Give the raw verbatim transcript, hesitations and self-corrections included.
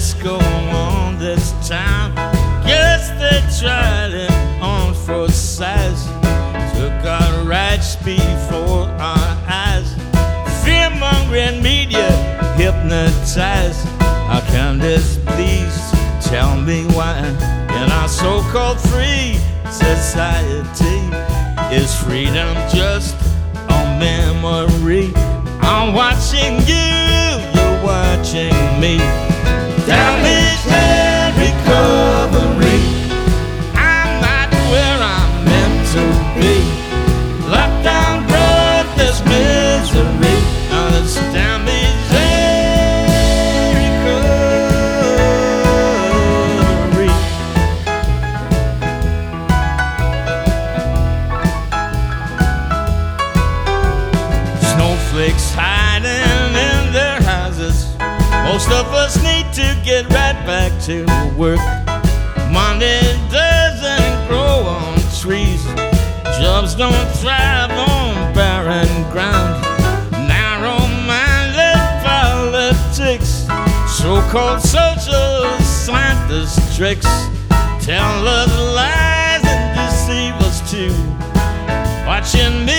let's go on this time. Guess they tried it on for size. Took our rights before our eyes. Fear-mongering media hypnotized. How can this please tell me why in our so-called free society is freedom just a memory? I'm watching you, you're watching me. Damage and recovery. I'm not where I'm meant to be. Lockdown brought this misery. Now it's damage and recovery. Snowflakes hiding in their houses. Most of us need to get right back to work. Money doesn't grow on trees. Jobs don't thrive on barren ground. Narrow-minded politics, so-called social scientist tricks, tell us lies and deceive us too. Watching me